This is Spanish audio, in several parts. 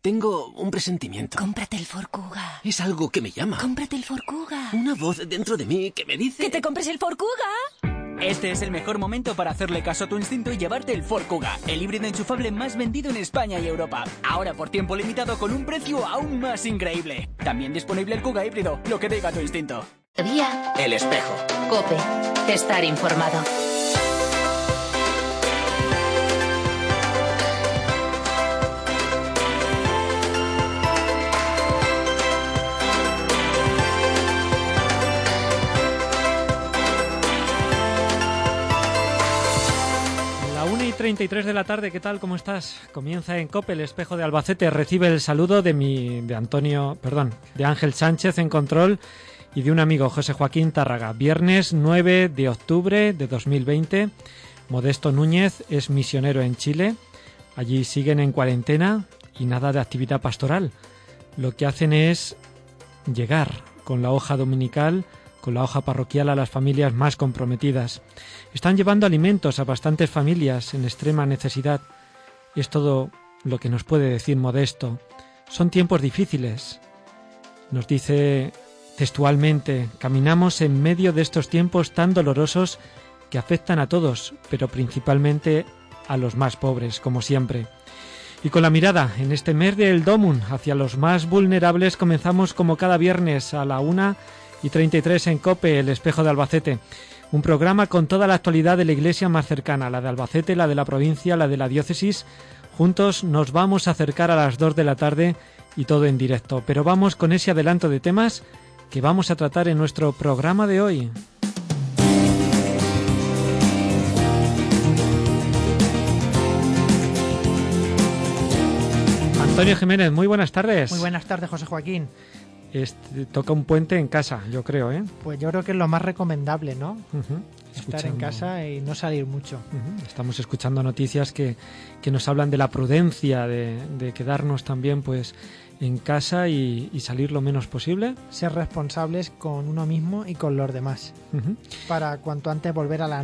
Tengo un presentimiento. Cómprate el Ford Kuga. Es algo que me llama. Cómprate el Ford Kuga. Una voz dentro de mí que me dice... ¡Que te compres el Ford Kuga! Este es el mejor momento para hacerle caso a tu instinto y llevarte el Ford Kuga, el híbrido enchufable más vendido en España y Europa. Ahora por tiempo limitado con un precio aún más increíble. También disponible el Kuga híbrido, lo que diga tu instinto. Día. El espejo. COPE. Estar informado. La 1:33 de la tarde, ¿qué tal? ¿Cómo estás? Comienza en COPE, el espejo de Albacete. Recibe el saludo de Ángel Sánchez en control y de un amigo, José Joaquín Tárraga. Viernes 9 de octubre de 2020. Modesto Núñez es misionero en Chile. Allí siguen en cuarentena y nada de actividad pastoral. Lo que hacen es llegar con la hoja dominical, con la hoja parroquial a las familias más comprometidas. Están llevando alimentos a bastantes familias en extrema necesidad. Es todo lo que nos puede decir Modesto. Son tiempos difíciles. Nos dice textualmente: caminamos en medio de estos tiempos tan dolorosos que afectan a todos, pero principalmente a los más pobres, como siempre. Y con la mirada en este mes del Domum hacia los más vulnerables, comenzamos como cada viernes a la 1:33 en COPE, el espejo de Albacete. Un programa con toda la actualidad de la iglesia más cercana, la de Albacete, la de la provincia, la de la diócesis. Juntos nos vamos a acercar a las 2 de la tarde y todo en directo. Pero vamos con ese adelanto de temas que vamos a tratar en nuestro programa de hoy. Antonio Jiménez, muy buenas tardes. Muy buenas tardes, José Joaquín. Toca un puente en casa, yo creo, ¿eh? Pues yo creo que es lo más recomendable, ¿no? Estar en Escuchando. casa y no salir mucho. Estamos escuchando noticias que nos hablan de la prudencia, de quedarnos también pues en casa y salir lo menos posible. Ser responsables con uno mismo y con los demás, para cuanto antes volver a la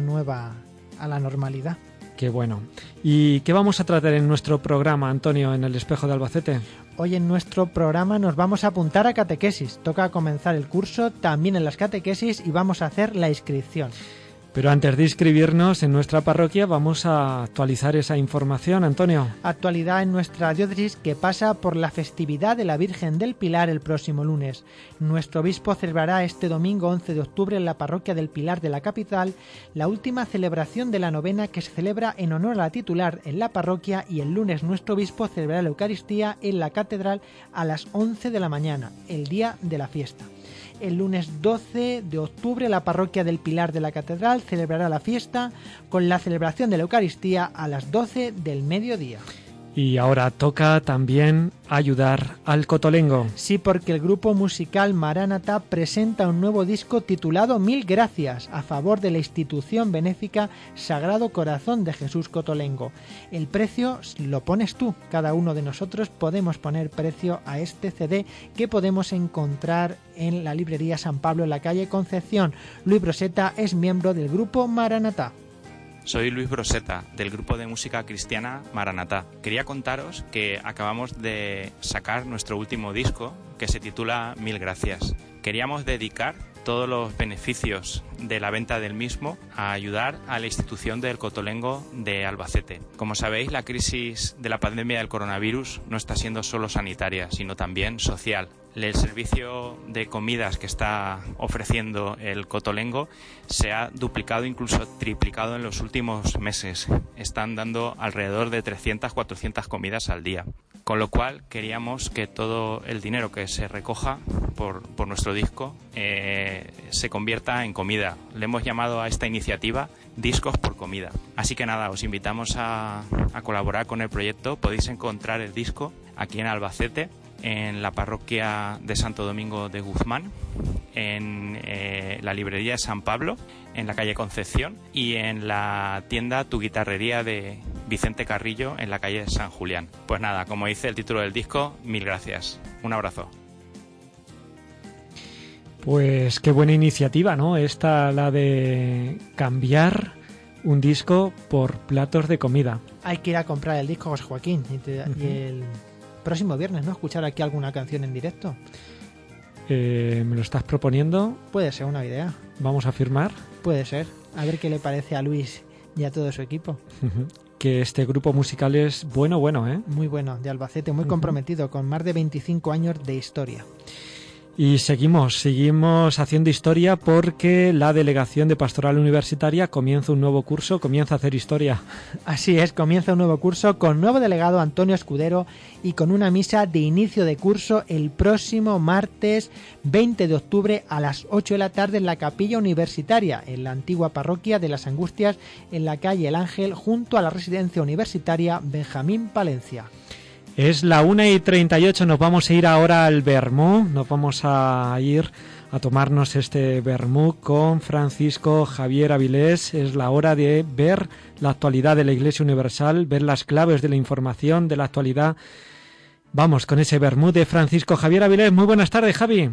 normalidad. Qué bueno. ¿Y qué vamos a tratar en nuestro programa, Antonio, en el espejo de Albacete? Hoy en nuestro programa nos vamos a apuntar a catequesis. Toca comenzar el curso también en las catequesis y vamos a hacer la inscripción. Pero antes de inscribirnos en nuestra parroquia vamos a actualizar esa información, Antonio. Actualidad en nuestra diócesis que pasa por la festividad de la Virgen del Pilar el próximo lunes. Nuestro obispo celebrará este domingo 11 de octubre en la parroquia del Pilar de la capital la última celebración de la novena que se celebra en honor a la titular en la parroquia, y el lunes nuestro obispo celebrará la Eucaristía en la catedral a las 11 de la mañana, el día de la fiesta. El lunes 12 de octubre la parroquia del Pilar de la Catedral celebrará la fiesta con la celebración de la Eucaristía a las 12 del mediodía. Y ahora toca también ayudar al cotolengo. Sí, porque el grupo musical Maranatá presenta un nuevo disco titulado Mil Gracias, a favor de la institución benéfica Sagrado Corazón de Jesús Cotolengo. El precio lo pones tú. Cada uno de nosotros podemos poner precio a este CD que podemos encontrar en la librería San Pablo en la calle Concepción. Luis Broseta es miembro del grupo Maranatá. Soy Luis Broseta, del grupo de música cristiana Maranatá. Quería contaros que acabamos de sacar nuestro último disco, que se titula Mil Gracias. Queríamos dedicar todos los beneficios de la venta del mismo a ayudar a la institución del Cotolengo de Albacete. Como sabéis, la crisis de la pandemia del coronavirus no está siendo solo sanitaria, sino también social. El servicio de comidas que está ofreciendo el Cotolengo se ha duplicado, incluso triplicado en los últimos meses. Están dando alrededor de 300-400 comidas al día. Con lo cual queríamos que todo el dinero que se recoja por nuestro disco se convierta en comida. Le hemos llamado a esta iniciativa Discos por Comida. Así que nada, os invitamos a colaborar con el proyecto. Podéis encontrar el disco aquí en Albacete, en la parroquia de Santo Domingo de Guzmán, en la librería de San Pablo, en la calle Concepción, y en la tienda Tu Guitarrería de Vicente Carrillo, en la calle San Julián. Pues nada, como dice el título del disco, Mil Gracias. Un abrazo. Pues qué buena iniciativa, ¿no? Esta, la de cambiar un disco por platos de comida. Hay que ir a comprar el disco, José Joaquín, y próximo viernes, ¿no? Escuchar aquí alguna canción en directo. ¿Me lo estás proponiendo? Puede ser una idea. ¿Vamos a firmar? Puede ser. A ver qué le parece a Luis y a todo su equipo. Que este grupo musical es bueno, ¿eh? Muy bueno, de Albacete, muy comprometido, con más de 25 años de historia. Y seguimos haciendo historia porque la Delegación de Pastoral Universitaria comienza un nuevo curso, comienza a hacer historia. Así es, comienza un nuevo curso con nuevo delegado Antonio Escudero y con una misa de inicio de curso el próximo martes 20 de octubre a las 8 de la tarde en la Capilla Universitaria, en la antigua parroquia de las Angustias, en la calle El Ángel, junto a la residencia universitaria Benjamín Palencia. Es la 1:38, nos vamos a ir ahora al Vermú, nos vamos a ir a tomarnos este Vermú con Francisco Javier Avilés. Es la hora de ver la actualidad de la Iglesia Universal, ver las claves de la información, de la actualidad. Vamos con ese Vermú de Francisco Javier Avilés. Muy buenas tardes, Javi.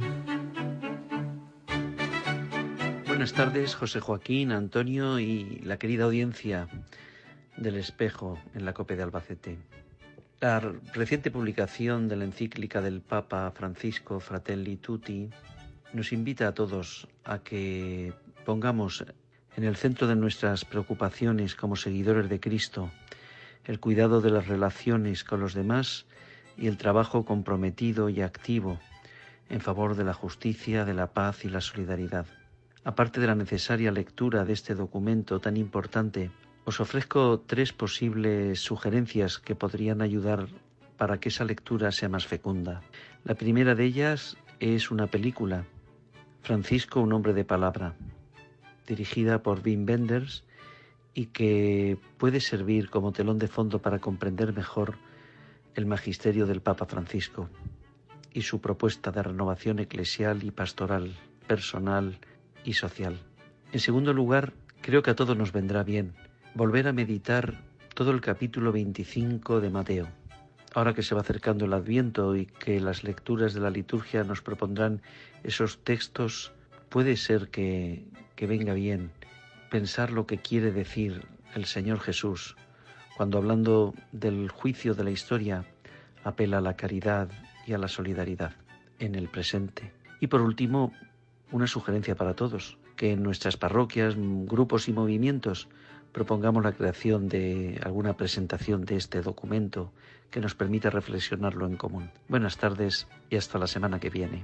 Buenas tardes, José Joaquín, Antonio y la querida audiencia del Espejo en la COPE de Albacete. La reciente publicación de la encíclica del Papa Francisco, Fratelli Tutti, nos invita a todos a que pongamos en el centro de nuestras preocupaciones como seguidores de Cristo el cuidado de las relaciones con los demás y el trabajo comprometido y activo en favor de la justicia, de la paz y la solidaridad. Aparte de la necesaria lectura de este documento tan importante, os ofrezco 3 posibles sugerencias que podrían ayudar para que esa lectura sea más fecunda. La primera de ellas es una película, Francisco, un hombre de palabra, dirigida por Wim Wenders y que puede servir como telón de fondo para comprender mejor el magisterio del Papa Francisco y su propuesta de renovación eclesial y pastoral, personal y social. En segundo lugar, creo que a todos nos vendrá bien volver a meditar todo el capítulo 25 de Mateo. Ahora que se va acercando el Adviento y que las lecturas de la liturgia nos propondrán esos textos, puede ser que venga bien pensar lo que quiere decir el Señor Jesús cuando, hablando del juicio de la historia, apela a la caridad y a la solidaridad en el presente. Y por último, una sugerencia para todos, que en nuestras parroquias, grupos y movimientos propongamos la creación de alguna presentación de este documento que nos permita reflexionarlo en común. Buenas tardes y hasta la semana que viene.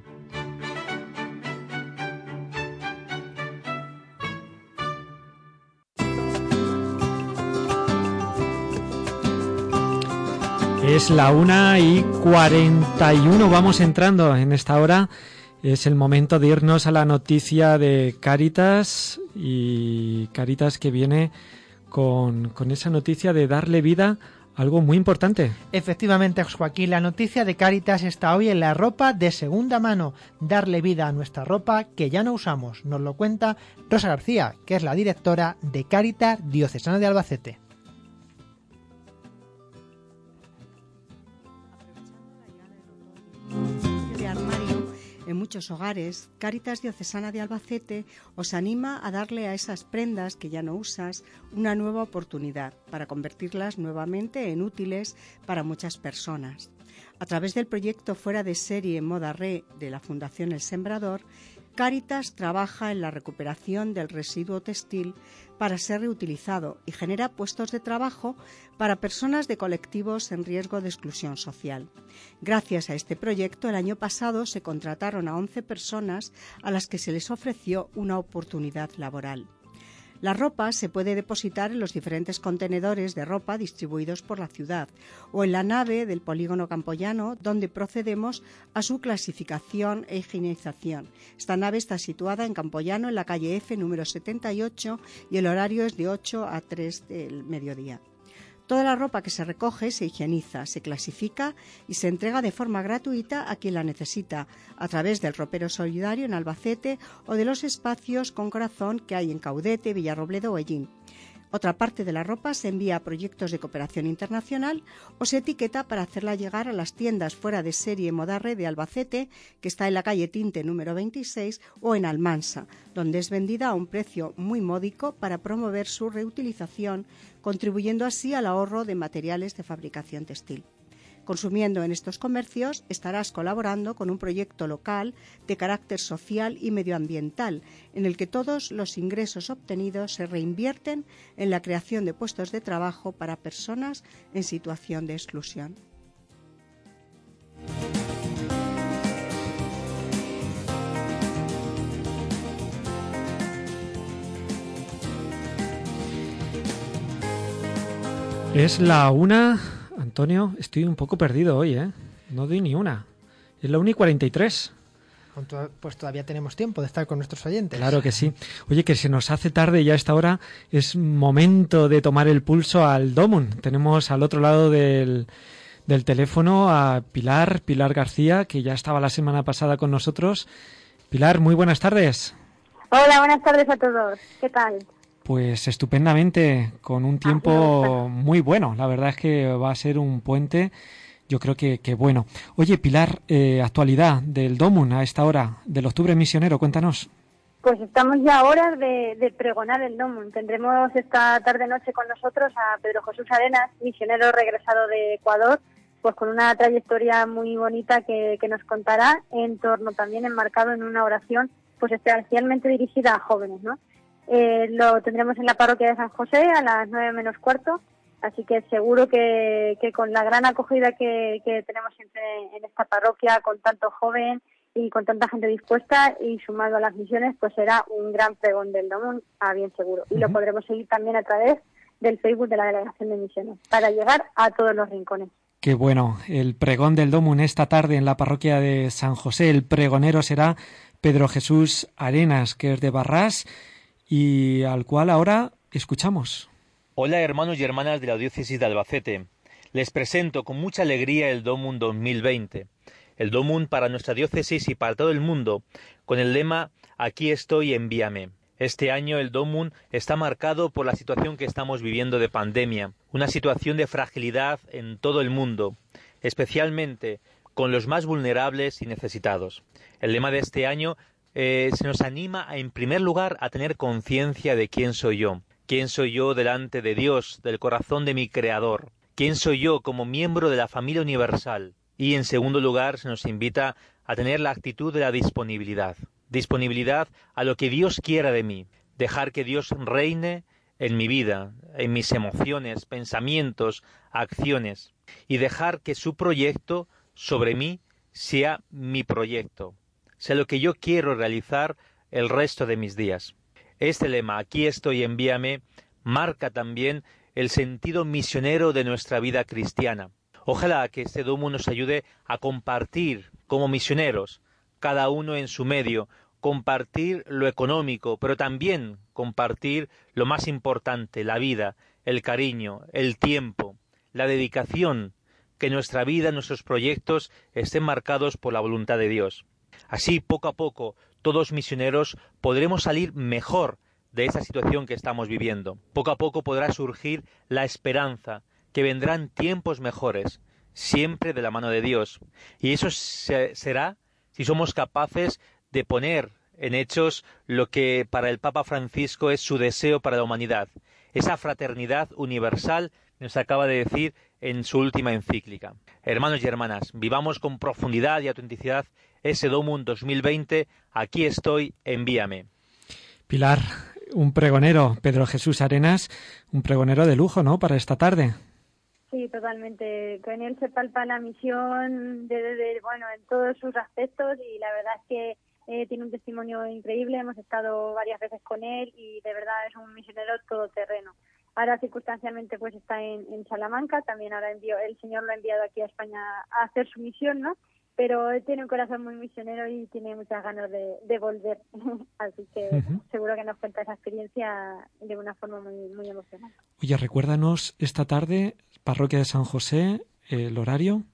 Es la 1:41, vamos entrando en esta hora. Es el momento de irnos a la noticia de Cáritas, y Cáritas que viene con esa noticia de darle vida a algo muy importante. Efectivamente, Joaquín, la noticia de Cáritas está hoy en la ropa de segunda mano. Darle vida a nuestra ropa que ya no usamos. Nos lo cuenta Rosa García, que es la directora de Cáritas Diocesana de Albacete. En muchos hogares, Cáritas Diocesana de Albacete os anima a darle a esas prendas que ya no usas una nueva oportunidad para convertirlas nuevamente en útiles para muchas personas. A través del proyecto Fuera de Serie Moda Re de la Fundación El Sembrador, Cáritas trabaja en la recuperación del residuo textil para ser reutilizado y genera puestos de trabajo para personas de colectivos en riesgo de exclusión social. Gracias a este proyecto, el año pasado se contrataron a 11 personas a las que se les ofreció una oportunidad laboral. La ropa se puede depositar en los diferentes contenedores de ropa distribuidos por la ciudad o en la nave del polígono campoyano, donde procedemos a su clasificación e higienización. Esta nave está situada en Campoyano, en la calle F, número 78, y el horario es de 8 a 3 del mediodía. Toda la ropa que se recoge se higieniza, se clasifica y se entrega de forma gratuita a quien la necesita, a través del ropero solidario en Albacete o de los espacios con corazón que hay en Caudete, Villarrobledo o Ellín. Otra parte de la ropa se envía a proyectos de cooperación internacional o se etiqueta para hacerla llegar a las tiendas Fuera de Serie Moda Re de Albacete, que está en la calle Tinte número 26, o en Almansa, donde es vendida a un precio muy módico para promover su reutilización, contribuyendo así al ahorro de materiales de fabricación textil. Consumiendo en estos comercios estarás colaborando con un proyecto local de carácter social y medioambiental, en el que todos los ingresos obtenidos se reinvierten en la creación de puestos de trabajo para personas en situación de exclusión. Es la 1, Antonio, estoy un poco perdido hoy, ¿eh? No doy ni una. Es la 1:43. Pues todavía tenemos tiempo de estar con nuestros oyentes. Claro que sí. Oye, que se nos hace tarde ya a esta hora. Es momento de tomar el pulso al Domun. Tenemos al otro lado del teléfono a Pilar García, que ya estaba la semana pasada con nosotros. Pilar, muy buenas tardes. Hola, buenas tardes a todos. ¿Qué tal? Pues estupendamente, con un tiempo muy bueno. La verdad es que va a ser un puente, yo creo que bueno. Oye, Pilar, actualidad del Domun a esta hora, del Octubre Misionero, cuéntanos. Pues estamos ya a horas de pregonar el Domun. Tendremos esta tarde-noche con nosotros a Pedro Jesús Arenas, misionero regresado de Ecuador, pues con una trayectoria muy bonita que nos contará, en torno también enmarcado en una oración pues especialmente dirigida a jóvenes, ¿no? Lo tendremos en la parroquia de San José a las 9:15, así que seguro que con la gran acogida que tenemos siempre en esta parroquia, con tanto joven y con tanta gente dispuesta y sumado a las misiones, pues será un gran pregón del Domun, a bien seguro. Y lo podremos seguir también a través del Facebook de la Delegación de Misiones, para llegar a todos los rincones. Qué bueno, el pregón del Domun esta tarde en la parroquia de San José. El pregonero será Pedro Jesús Arenas, que es de Barrás, y al cual ahora escuchamos. Hola hermanos y hermanas de la diócesis de Albacete. Les presento con mucha alegría el Domun 2020. El Domun para nuestra diócesis y para todo el mundo, con el lema «Aquí estoy, envíame». Este año el Domun está marcado por la situación que estamos viviendo de pandemia, una situación de fragilidad en todo el mundo, especialmente con los más vulnerables y necesitados. El lema de este año se nos anima, en primer lugar, a tener conciencia de quién soy yo delante de Dios, del corazón de mi Creador, quién soy yo como miembro de la familia universal. Y, en segundo lugar, se nos invita a tener la actitud de la disponibilidad a lo que Dios quiera de mí, dejar que Dios reine en mi vida, en mis emociones, pensamientos, acciones, y dejar que su proyecto sobre mí sea mi proyecto, sea lo que yo quiero realizar el resto de mis días. Este lema, «Aquí estoy, envíame», marca también el sentido misionero de nuestra vida cristiana. Ojalá que este Domun nos ayude a compartir como misioneros, cada uno en su medio, compartir lo económico, pero también compartir lo más importante, la vida, el cariño, el tiempo, la dedicación, que nuestra vida, nuestros proyectos estén marcados por la voluntad de Dios. Así, poco a poco, todos misioneros podremos salir mejor de esa situación que estamos viviendo. Poco a poco podrá surgir la esperanza, que vendrán tiempos mejores, siempre de la mano de Dios. Y eso será si somos capaces de poner en hechos lo que para el Papa Francisco es su deseo para la humanidad, esa fraternidad universal que nos acaba de decir en su última encíclica. Hermanos y hermanas, vivamos con profundidad y autenticidad ese Domun 2020, aquí estoy, envíame. Pilar, un pregonero, Pedro Jesús Arenas, un pregonero de lujo, ¿no?, para esta tarde. Sí, totalmente. Con él se palpa la misión en todos sus aspectos, y la verdad es que tiene un testimonio increíble. Hemos estado varias veces con él y de verdad es un misionero todoterreno. Ahora circunstancialmente pues está en Salamanca, también ahora el Señor lo ha enviado aquí a España a hacer su misión, ¿no? Pero él tiene un corazón muy misionero y tiene muchas ganas de volver, así que seguro que nos cuenta esa experiencia de una forma muy, muy emocionante. Oye, recuérdanos esta tarde, parroquia de San José, el horario.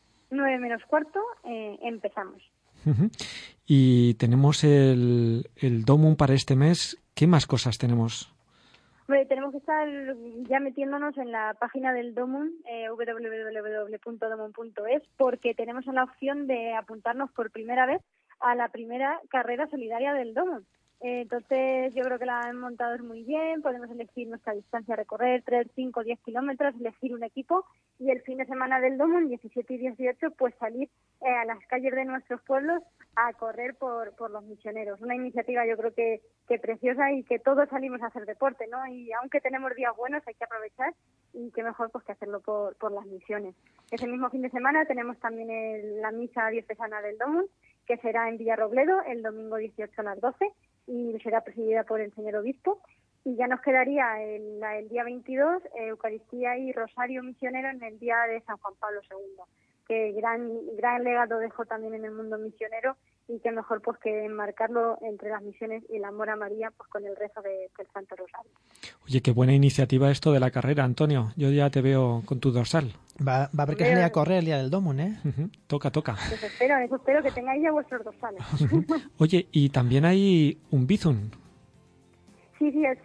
9:15, empezamos. Y tenemos el Domun para este mes. ¿Qué más cosas tenemos? Bueno, tenemos que estar ya metiéndonos en la página del Domun, www.domun.es, porque tenemos la opción de apuntarnos por primera vez a la primera carrera solidaria del Domun. Entonces yo creo que la han montado muy bien, podemos elegir nuestra distancia a recorrer, 3, 5, 10 kilómetros, elegir un equipo y el fin de semana del Domund, 17 y 18, pues salir a las calles de nuestros pueblos a correr por los misioneros. Una iniciativa yo creo que preciosa y que todos salimos a hacer deporte, ¿no? Y aunque tenemos días buenos hay que aprovechar y qué mejor pues que hacerlo por las misiones. Ese mismo fin de semana tenemos también la misa diocesana del Domund, que será en Villarrobledo el domingo 18 a las 12 y será presidida por el señor obispo. Y ya nos quedaría el día 22 Eucaristía y Rosario Misionero en el día de San Juan Pablo II, que gran legado dejó también en el mundo misionero y qué mejor pues que enmarcarlo entre las misiones y el amor a María pues con el rezo del Santo Rosario. Oye, qué buena iniciativa esto de la carrera, Antonio. Yo ya te veo con tu dorsal. Va a haber que salir a correr el día del Domund, ¿eh? Toca. Pues espero que tengáis ya vuestros dorsales. Oye, y también hay un bizum. Sí, el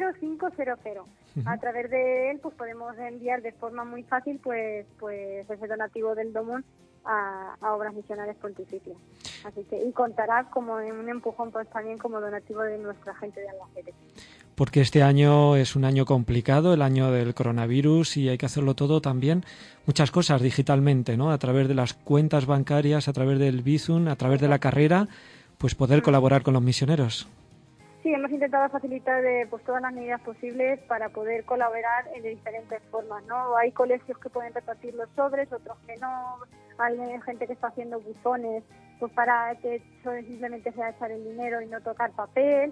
00500. A través de él pues podemos enviar de forma muy fácil pues ese donativo del Domund a obras misionales pontificias. Así que y contará como en un empujón pues también como donativo de nuestra gente de Albacete. Porque este año es un año complicado, el año del coronavirus, y hay que hacerlo todo también, muchas cosas digitalmente, ¿no? A través de las cuentas bancarias, a través del Bizum, a través de la carrera, pues poder colaborar con los misioneros. Sí, hemos intentado facilitar pues todas las medidas posibles para poder colaborar de diferentes formas, ¿no? Hay colegios que pueden repartir los sobres, otros que no. Hay gente que está haciendo buzones pues para que simplemente sea echar el dinero y no tocar papel.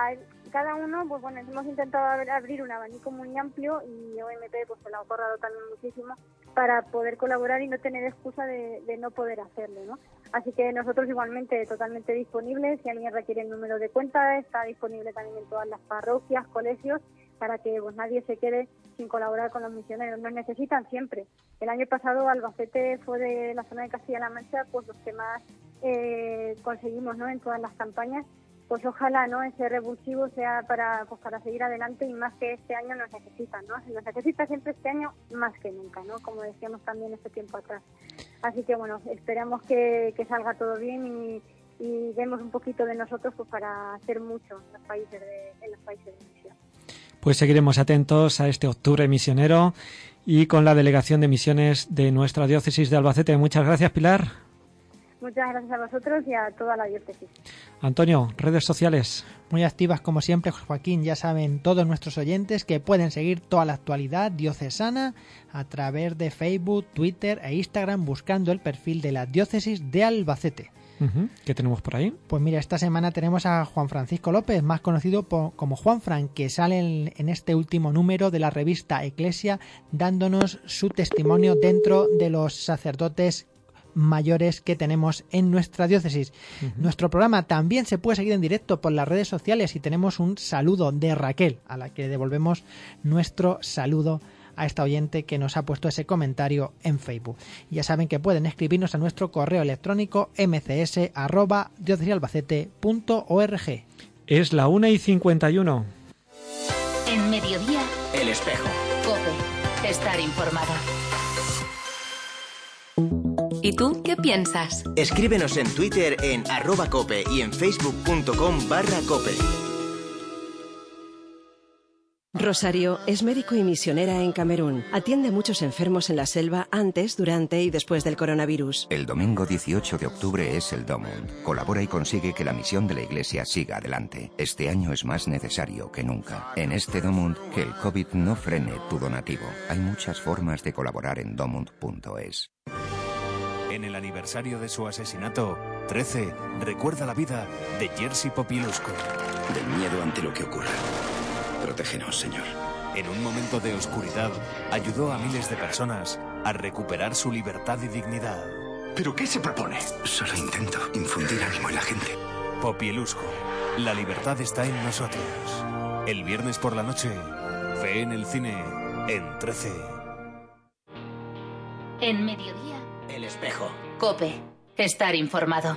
Cada uno, pues bueno, hemos intentado abrir un abanico muy amplio y OMP pues se lo ha ahorrado también muchísimo para poder colaborar y no tener excusa de no poder hacerlo, ¿no? Así que nosotros igualmente totalmente disponibles, si alguien requiere el número de cuenta, está disponible también en todas las parroquias, colegios, para que pues nadie se quede sin colaborar con los misioneros. Nos necesitan siempre. El año pasado Albacete fue de la zona de Castilla-La Mancha pues los que más conseguimos, ¿no? En todas las campañas. Pues ojalá, ¿no? Ese revulsivo sea para seguir adelante y más que este año nos necesitan, ¿no? Se nos necesita siempre este año más que nunca, ¿no? Como decíamos también este tiempo atrás. Así que bueno, esperamos que salga todo bien y demos un poquito de nosotros pues para hacer mucho en los países de misión. Pues seguiremos atentos a este octubre misionero y con la delegación de misiones de nuestra diócesis de Albacete. Muchas gracias, Pilar. Muchas gracias a vosotros y a toda la diócesis. Antonio, redes sociales. Muy activas como siempre, Joaquín. Ya saben todos nuestros oyentes que pueden seguir toda la actualidad diocesana a través de Facebook, Twitter e Instagram buscando el perfil de la diócesis de Albacete. ¿Qué tenemos por ahí? Pues mira, esta semana tenemos a Juan Francisco López, más conocido como Juan Fran, que sale en este último número de la revista Eclesia, dándonos su testimonio dentro de los sacerdotes mayores que tenemos en nuestra diócesis. Nuestro programa también se puede seguir en directo por las redes sociales y tenemos un saludo de Raquel, a la que devolvemos nuestro saludo a esta oyente que nos ha puesto ese comentario en Facebook. Y ya saben que pueden escribirnos a nuestro correo electrónico mcs@diocesialbacete.org. Es la 1:51. En Mediodía, El Espejo. COPE. Estar informado. ¿Y tú qué piensas? Escríbenos en Twitter en @cope y en facebook.com/cope. Rosario es médico y misionera en Camerún. Atiende a muchos enfermos en la selva antes, durante y después del coronavirus. El domingo 18 de octubre es el Domund. Colabora y consigue que la misión de la Iglesia siga adelante. Este año es más necesario que nunca. En este Domund, que el COVID no frene tu donativo. Hay muchas formas de colaborar en domund.es. En el aniversario de su asesinato, 13 recuerda la vida de Jerzy Popieluszko. Del miedo ante lo que ocurra. Protégenos, Señor. En un momento de oscuridad, ayudó a miles de personas a recuperar su libertad y dignidad. ¿Pero qué se propone? Solo intento infundir ánimo en la gente. Popieluszko. La libertad está en nosotros. El viernes por la noche, ve en el cine en 13. En Mediodía, El Espejo. COPE. Estar informado.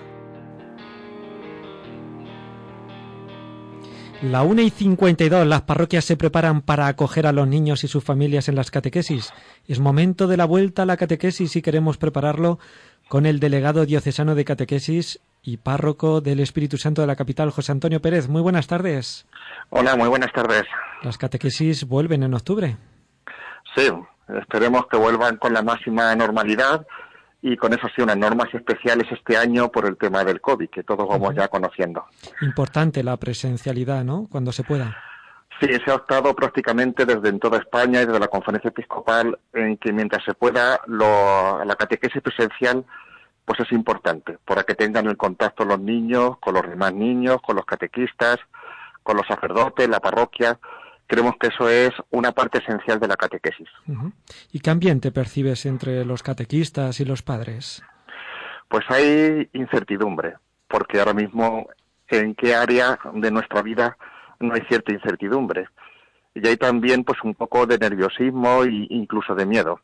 La 1:52, las parroquias se preparan para acoger a los niños y sus familias en las catequesis. Es momento de la vuelta a la catequesis y queremos prepararlo con el delegado diocesano de catequesis y párroco del Espíritu Santo de la capital, José Antonio Pérez. Muy buenas tardes. Hola, muy buenas tardes. Las catequesis vuelven en octubre. Sí, esperemos que vuelvan con la máxima normalidad y con eso sí, unas normas especiales este año por el tema del COVID, que todos vamos ya conociendo. Importante la presencialidad, ¿no?, cuando se pueda. Sí, se ha optado prácticamente desde en toda España y desde la Conferencia Episcopal en que mientras se pueda la catequesis presencial pues es importante, para que tengan el contacto los niños, con los demás niños, con los catequistas, con los sacerdotes, la parroquia. Creemos que eso es una parte esencial de la catequesis. ¿Y qué ambiente percibes entre los catequistas y los padres? Pues hay incertidumbre, porque ahora mismo en qué área de nuestra vida no hay cierta incertidumbre. Y hay también pues un poco de nerviosismo e incluso de miedo.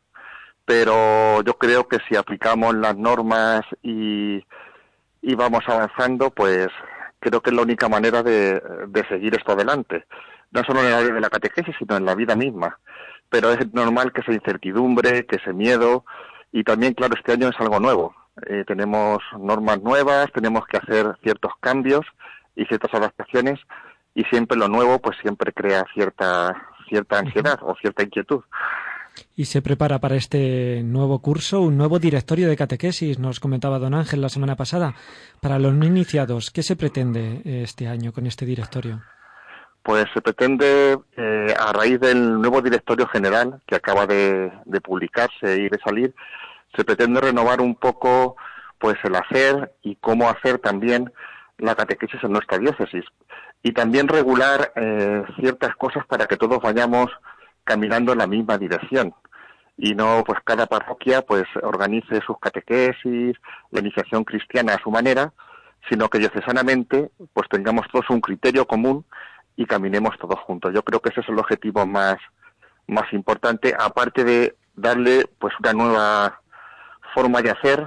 Pero yo creo que si aplicamos las normas y vamos avanzando, pues creo que es la única manera de seguir esto adelante. No solo en el área de la catequesis, sino en la vida misma. Pero es normal que esa incertidumbre, que ese miedo, y también, claro, este año es algo nuevo. Tenemos normas nuevas, tenemos que hacer ciertos cambios y ciertas adaptaciones, y siempre lo nuevo pues siempre crea cierta ansiedad o cierta inquietud. Y se prepara para este nuevo curso un nuevo directorio de catequesis, nos comentaba don Ángel la semana pasada. Para los no iniciados, ¿qué se pretende este año con este directorio? Pues se pretende, a raíz del nuevo directorio general que acaba de publicarse y de salir, se pretende renovar un poco pues el hacer y cómo hacer también la catequesis en nuestra diócesis. Y también regular ciertas cosas para que todos vayamos caminando en la misma dirección y no pues cada parroquia pues organice sus catequesis, la iniciación cristiana a su manera, sino que diocesanamente pues tengamos todos un criterio común y caminemos todos juntos. Yo creo que ese es el objetivo más importante, aparte de darle pues una nueva forma de hacer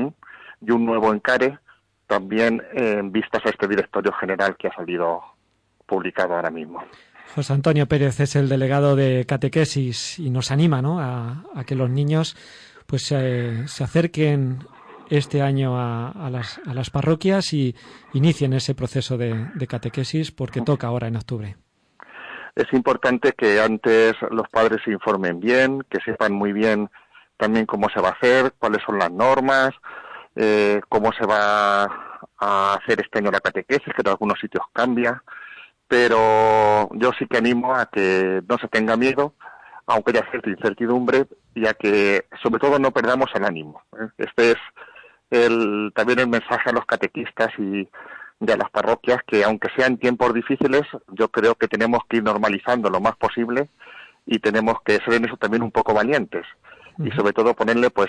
y un nuevo encare también en vistas a este directorio general que ha salido publicado ahora mismo. José Antonio Pérez es el delegado de catequesis y nos anima, ¿no?, a que los niños pues se acerquen este año a las parroquias y inicien ese proceso de catequesis porque toca ahora en octubre. Es importante que antes los padres se informen bien, que sepan muy bien también cómo se va a hacer, cuáles son las normas, cómo se va a hacer este año la catequesis, que en algunos sitios cambia. Pero yo sí que animo a que no se tenga miedo, aunque haya cierta incertidumbre, y a que sobre todo no perdamos el ánimo. Este es también el mensaje a los catequistas y a las parroquias, que aunque sean tiempos difíciles, yo creo que tenemos que ir normalizando lo más posible y tenemos que ser en eso también un poco valientes. Y sobre todo ponerle pues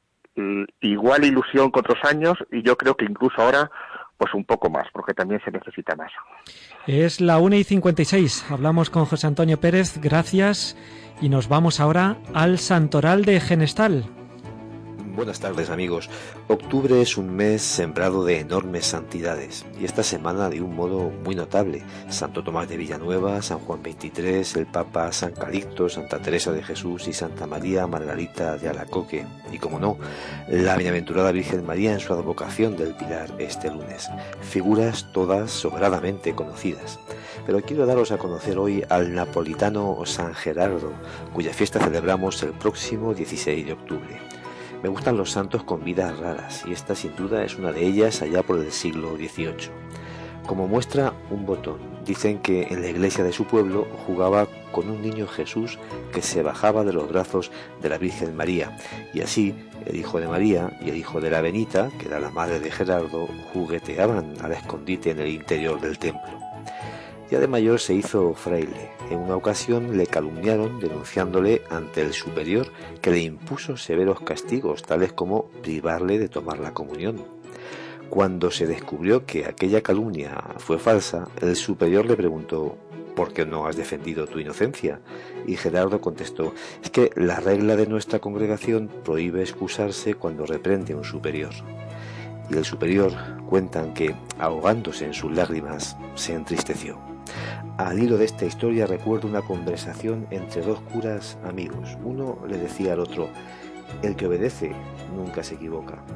igual ilusión que otros años, y yo creo que incluso ahora pues un poco más, porque también se necesita más. Es la 1:56. Hablamos con José Antonio Pérez, gracias, y nos vamos ahora al Santoral de Genestal. Buenas tardes, amigos. Octubre es un mes sembrado de enormes santidades, y esta semana de un modo muy notable. Santo Tomás de Villanueva, San Juan XXIII, el Papa San Calixto, Santa Teresa de Jesús y Santa María Margarita de Alacoque. Y como no, la Bienaventurada Virgen María en su advocación del Pilar este lunes. Figuras todas sobradamente conocidas. Pero quiero daros a conocer hoy al napolitano San Gerardo, cuya fiesta celebramos el próximo 16 de octubre. Me gustan los santos con vidas raras, y esta sin duda es una de ellas allá por el siglo XVIII. Como muestra un botón, dicen que en la iglesia de su pueblo jugaba con un niño Jesús que se bajaba de los brazos de la Virgen María, y así el hijo de María y el hijo de la Benita, que era la madre de Gerardo, jugueteaban al escondite en el interior del templo. Ya de mayor se hizo fraile. En una ocasión le calumniaron denunciándole ante el superior, que le impuso severos castigos, tales como privarle de tomar la comunión. Cuando se descubrió que aquella calumnia fue falsa, el superior le preguntó: ¿por qué no has defendido tu inocencia? Y Gerardo contestó: es que la regla de nuestra congregación prohíbe excusarse cuando reprende a un superior. Y el superior cuentan que, ahogándose en sus lágrimas, se entristeció. Al hilo de esta historia recuerdo una conversación entre dos curas amigos. Uno le decía al otro: el que obedece nunca se equivoca.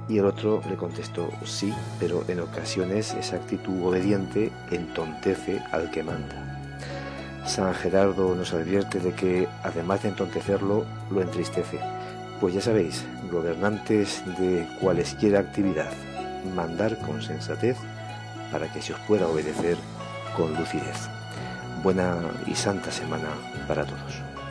Y el otro le contestó: sí, pero en ocasiones esa actitud obediente entontece al que manda. San Gerardo nos advierte de que, además de entontecerlo, lo entristece. Pues ya sabéis, gobernantes de cualesquiera actividad, mandar con sensatez para que se os pueda obedecer con lucidez. Buena y santa semana para todos.